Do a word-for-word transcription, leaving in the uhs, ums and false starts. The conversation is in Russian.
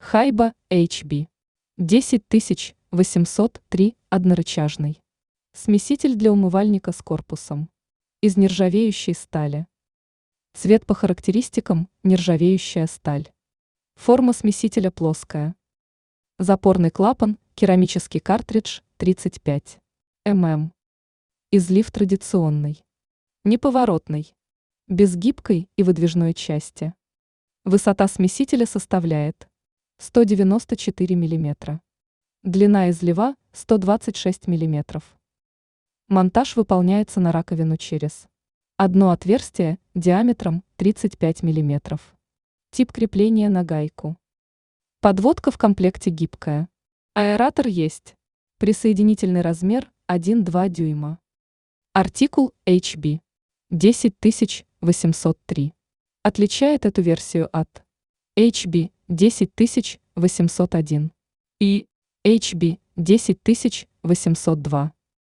Хайба эйч би десять тысяч восемьсот три однорычажный. Смеситель для умывальника с корпусом. Из нержавеющей стали. Цвет по характеристикам – нержавеющая сталь. Форма смесителя плоская. Запорный клапан, керамический картридж тридцать пять миллиметров. Излив традиционный. Неповоротный. Без гибкой и выдвижной части. Высота смесителя составляет сто девяносто четыре миллиметра. Длина излива сто двадцать шесть миллиметров. Монтаж выполняется на раковину через одно отверстие диаметром тридцать пять миллиметров. Тип крепления на гайку. Подводка в комплекте гибкая. Аэратор есть. Присоединительный размер один-два дюйма. Артикул эйч би десять тысяч восемьсот три. Отличает эту версию от эйч би десять тысяч восемьсот один и эйч би десять тысяч восемьсот два.